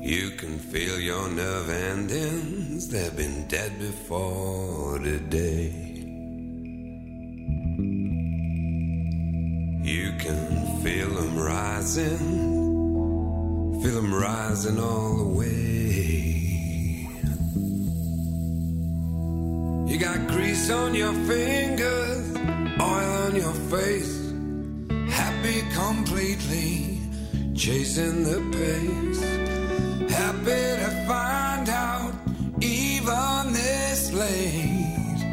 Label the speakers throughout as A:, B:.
A: You can feel your nerve endings, they've been dead before today. You can feel them rising all the way. You got grease on your fingers, oil on your face, happy completely, chasing the pace. Happy to find out even this late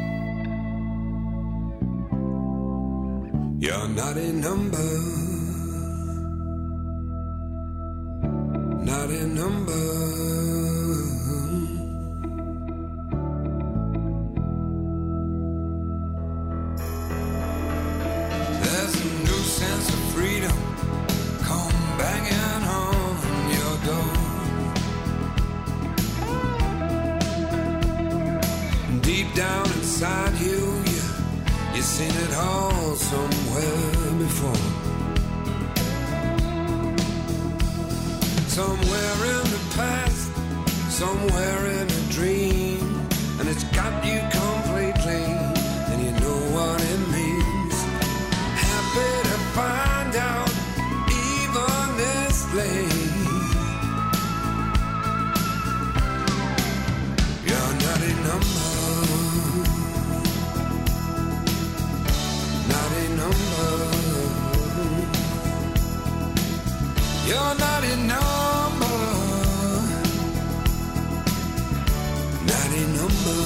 A: you're not a number, not a number. There's a new sense of freedom come banging on your door. Deep down inside you've seen it all somewhere before. Somewhere in the past, somewhere in a dream, and it's got you completely, and you know what it means. Happy to find out even this late you're not a number. You're not a number, not a number.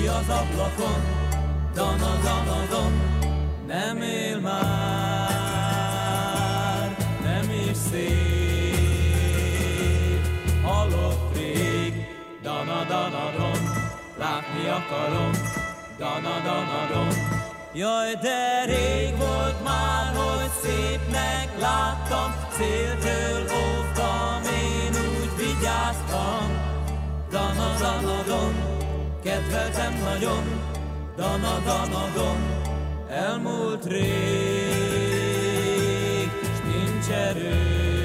B: az ablakon, dana, dana, don. Nem él már, nem is szép, halott rég, dana, dana, don. Látni akarom, dana, dana, don. Jaj, de rég volt már, hogy szépnek láttam, széltől óvtam, én úgy vigyáztam. Dana, dana, don, kedveltem nagyon, dana, dana, don. Elmúlt rég, s nincs erő,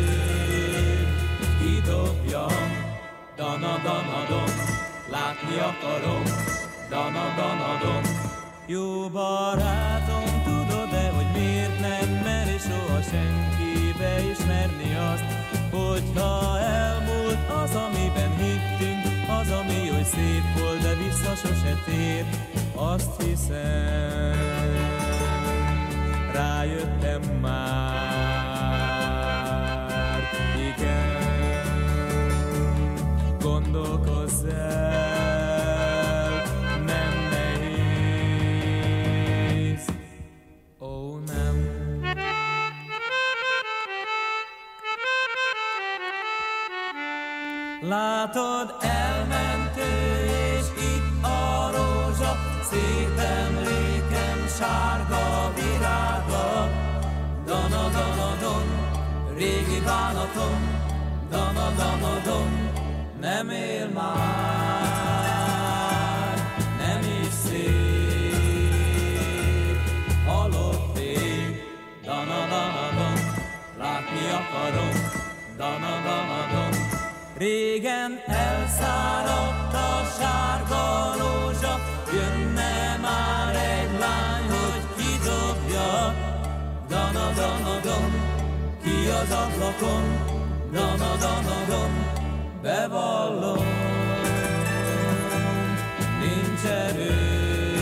B: kidobjam, dana, dana, don. Látni akarom, dana, dana, don. Jó barátom, tudod-e, hogy miért nem meri soha senki beismerni azt, hogyha elmúlt az, amiben hittünk, az, ami oly szép volt, de vissza sose tér. Azt hiszem, rájöttem már, igen, gondolkozz el, nem nehéz, ó nem. Látod, elment ő, és itt a rózsa, szép emlékem, sárga virága. Dana, dana, don, régi bánatom, dana, dana, don. Nem él már, nem is szép, halott ég, dana, dana, don. Látni akarom, dana, dana, don. Régen elszáradt a sárga rózsa, jönne már egy lány, hogy kidobja. Dana, dana, don, ki az ablakon, dana, dana, don. Bevallom, nincs erő,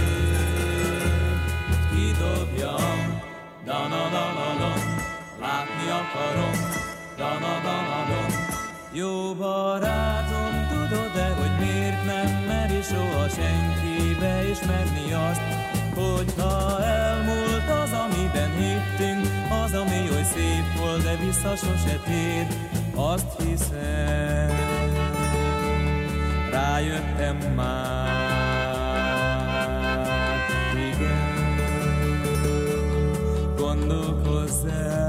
B: kidobjam, dana, dana, don. Látni akarom, dana, dana, don. Jó barátom, tudod-e, hogy miért nem meri soha senki beismerni azt, hogyha elmúlt az, amiben hittünk, az, ami oly szép volt, de vissza sose tér. Azt hiszem, rájöttem már, igen, gondolkozz el.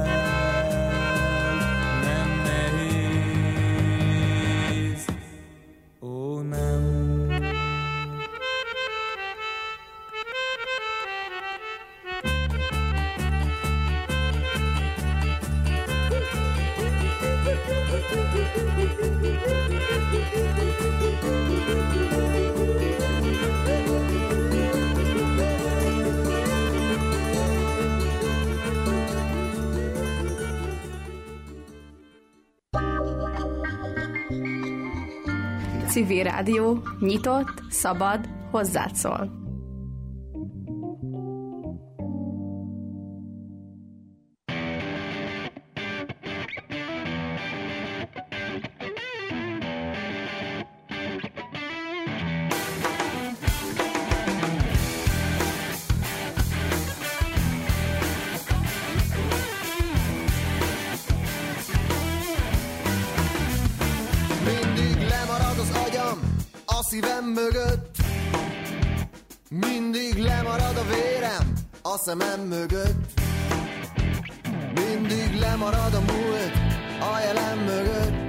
C: Civil Rádió, nyitott, szabad, hozzád szól.
D: Szívem mögött mindig lemarad a vérem, a szemem mögött mindig lemarad a múlt, a jelen mögött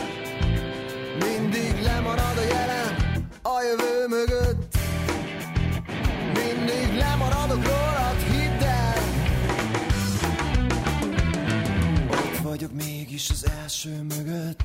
D: mindig lemarad a jelen, a jövő mögött mindig lemaradok rólad, hidd el. Ott vagyok mégis az első mögött.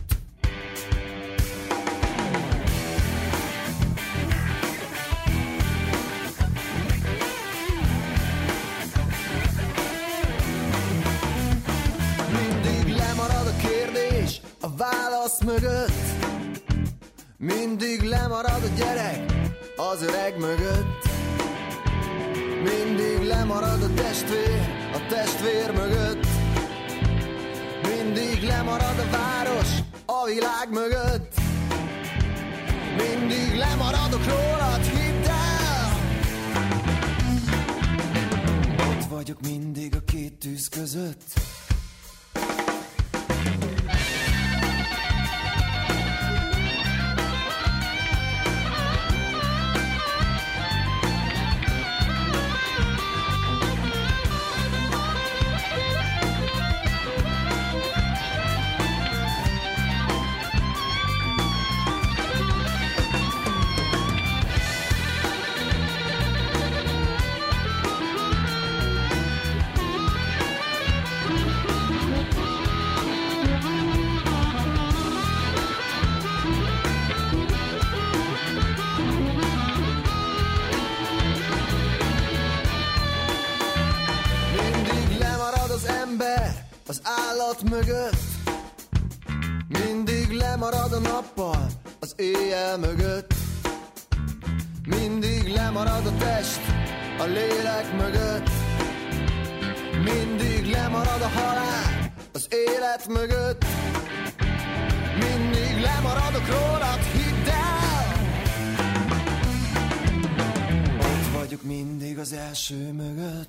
D: A válasz mögött mindig lemarad a gyerek az öreg mögött. Mindig lemarad a testvér mögött. Mindig lemarad a város a világ mögött. Mindig lemaradok rólad, hidd vagyok mindig a két tűz között. Az állat mögött mindig lemarad a nappal az éjjel mögött. Mindig lemarad a test a lélek mögött. Mindig lemarad a halál az élet mögött. Mindig lemaradok rólad, hidd el. Ott vagyok mindig az első mögött.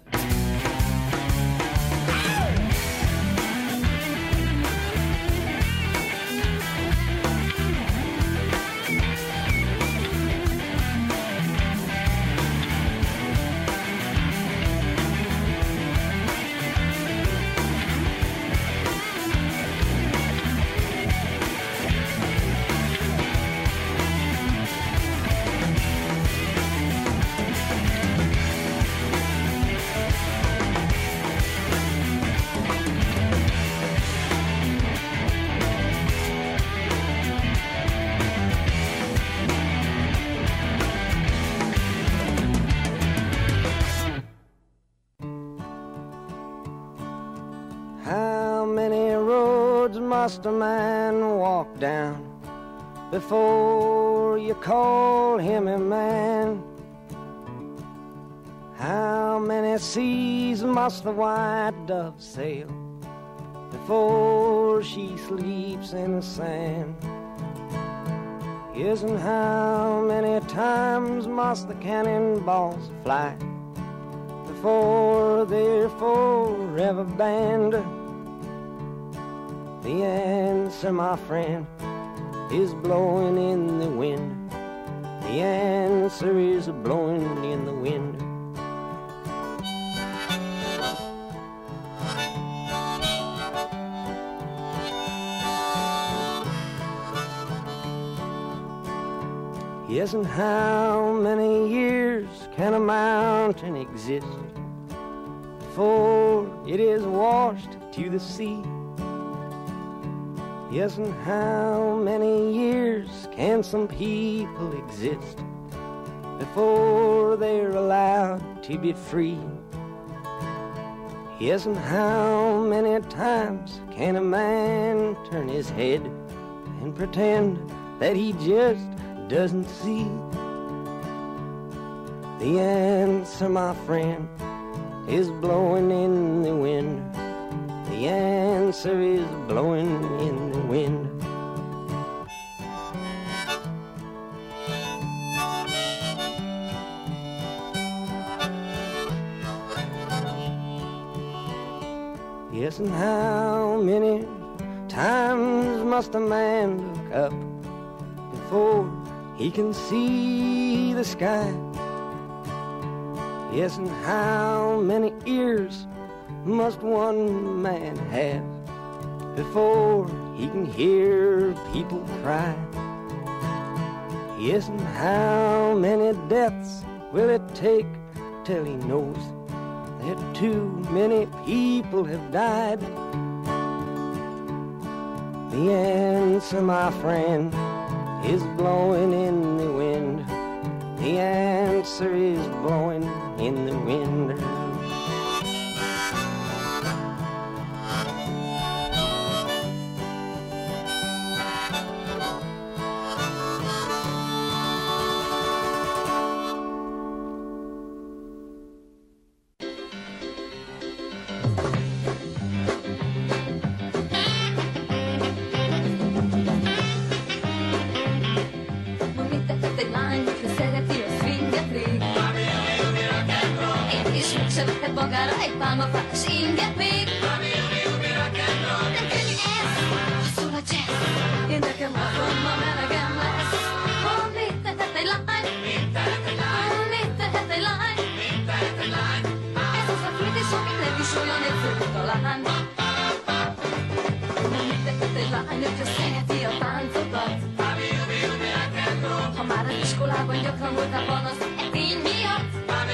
D: Must a man walk down before you call him a man? How many seas must the white dove sail before she sleeps in the sand? Yes, and how many times must the cannonballs fly before they're forever banned? The answer, my friend, is blowing in the wind. The answer is blowing in the wind. Yes, and how many years can a mountain exist before it is washed to the sea? Yes, and how many years can some people exist before they're allowed to be free? Yes, and how many times can a man turn his head and pretend that he just doesn't see? The answer, my friend, is blowing in the wind. The answer is blowing in the wind. Yes, and how many times must a man look up before he can see the sky? Yes, and how many ears must one man have before he can hear people cry? Yes, and how many deaths will it take till he knows that too many people have died? The answer, my friend, is blowing in the wind. The answer is blowing in the wind.
E: se vehet magára egy pálmafás inget még. Nem könnyű ez, ha szól a jazz. Én nekem otthon ma melegem lesz. Mit tehet egy lány? Mit tehet egy lány? Ez az a kérdés, amit nem is olyan egyszerű talán. Mit tehet egy lány, hogyha szereti a táncokat? Ha már az iskolában gyakran voltál panasz e tény miatt.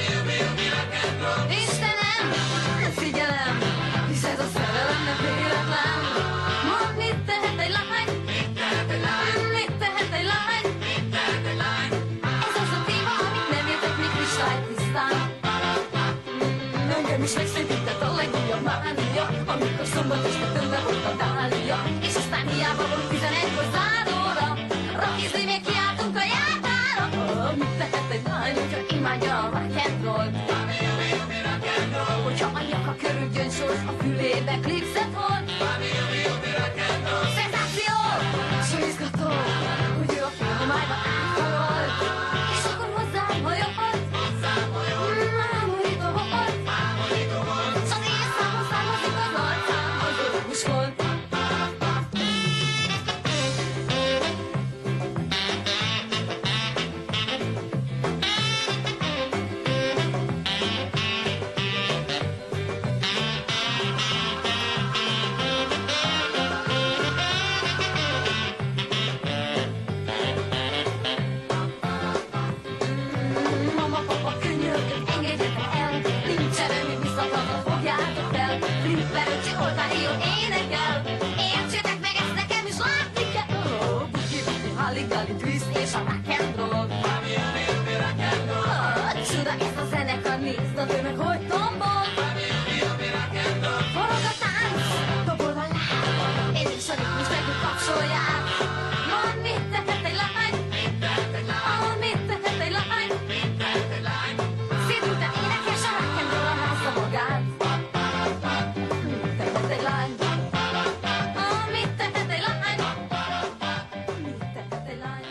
E: Istenem, figyelem, hisz ez a szerelem nem véletlen. Mondd, mit tehet egy lány? Mit tehet egy lány? Ez az a téma, amit nem értek még kristálytisztán. Engem is megszépített a legújabb mánia, amikor szombat este tömve volt a dália. És aztán hiába volt 11-kor záróra, rakizli még kiáltunk a jártára. Mit tehet egy lány, hogyha imádja a rock and roll-t? Hogyha a nyaka körül gyöngysors, a fülébe klipszet hord. Szenzáció! So izgató, hogy ő a filmájba áthalt. És akkor hozzám hajolt. Ámorító volt. S az én számon származik az arcám, az örömös volt. Mama, papa, könyörgök, engedjetek el. Nincs erőmű, visszatartat, fogjátok fel. Flipper öcsi oltárió énekel. Értsétek meg, ezt nekem is látni kell. Buki-buki, halli-galli, twist és a rock and roll. Csuda, ezt a zenekar, nézd a meg, hogy tombol. Forog a tánc, dobol a láb. És a ritmus megint kapcsolják. Mondd, mit tehet egy lány? Mit tehet egy lány? Szédülten énekes a rock and roll a házza magát. Mit tehet egy lány? Mit tehet egy lány? Mit tehet egy lány?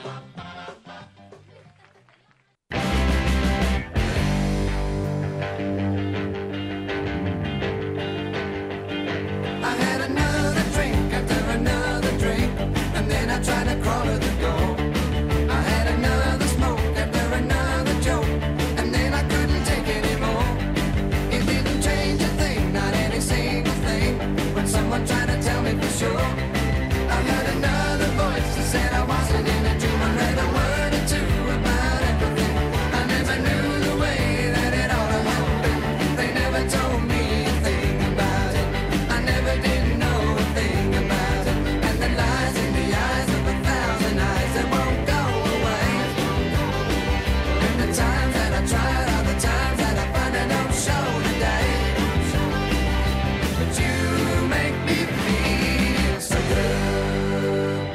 A: I had another drink after another drink, and then I tried to crawl to the door. I had another smoke after another joke, and then I couldn't take anymore. It didn't change a thing, not any single thing, when someone tried to tell me for sure. I heard another voice that said I wasn't in a dream. I read a word or two about everything. I never knew the way that it ought to have been. They never told me a thing about it. I never did know a thing about it. And the lies in the eyes of 1,000 eyes that won't go away. And the times that I tried are the times that I find I don't show today. But you make me feel so good.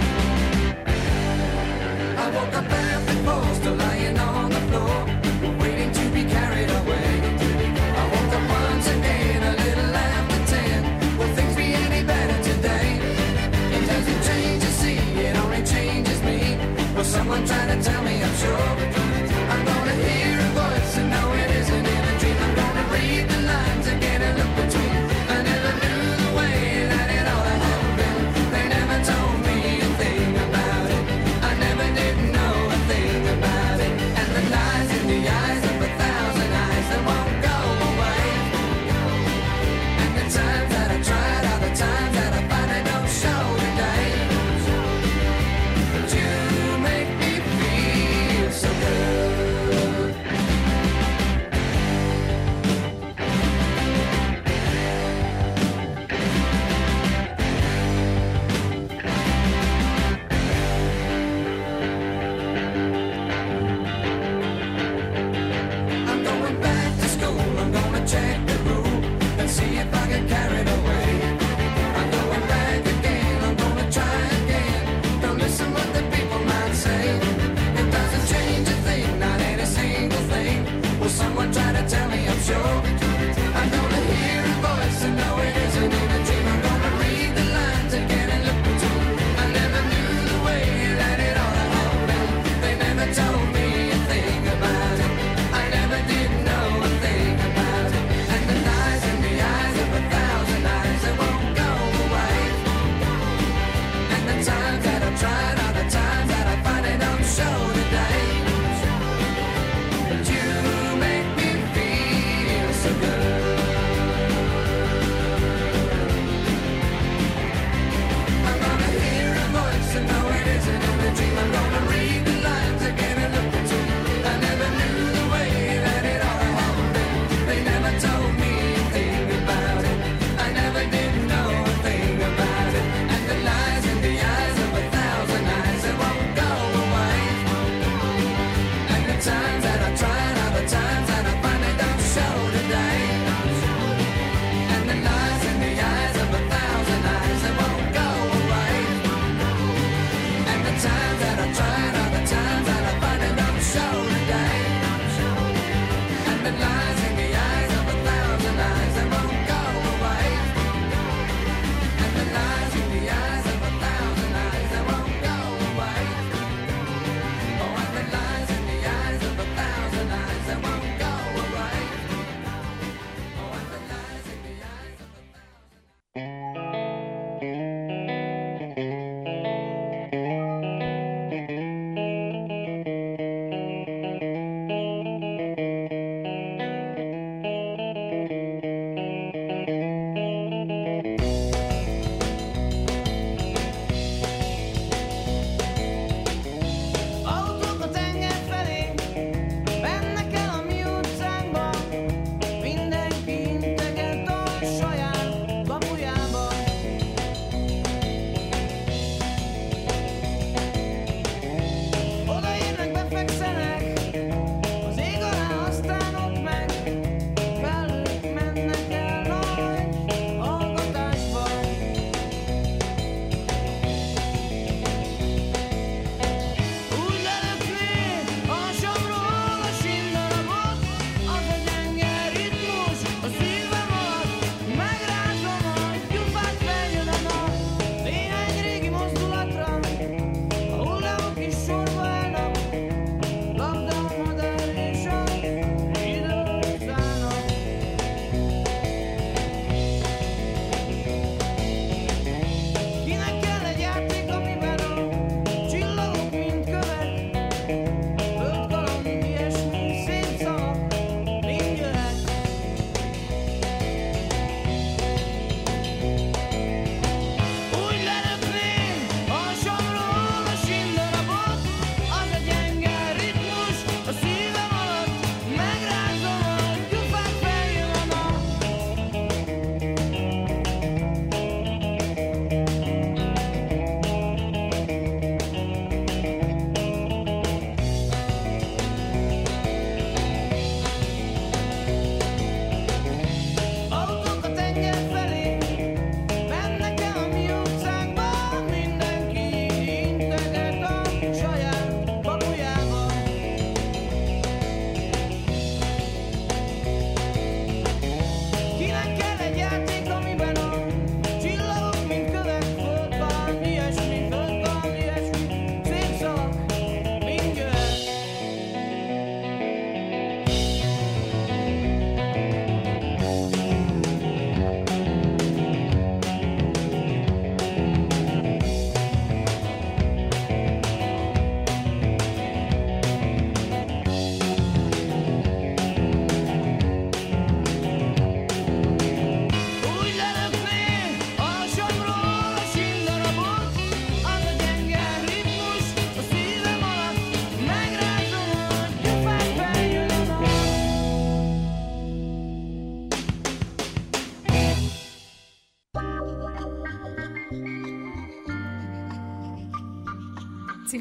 A: I woke up after 4, still lying on the floor, waiting to be carried away. I woke up once again, a little after 10. Will things be any better today? It doesn't change, you see, it only changes me. Will someone try to tell me I'm sure? I'm gonna hear a voice and know it isn't in a dream. I'm gonna read the lines and get a look between. I never knew the way that it ought to have been. They never told me a thing about it. I never did know a thing about it. And the lies in the eyes of 1,000 eyes that won't go away. And the times that I tried are the times that I find I don't show today. But you make me feel so good.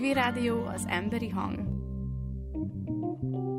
C: Civil Rádió, az emberi hang.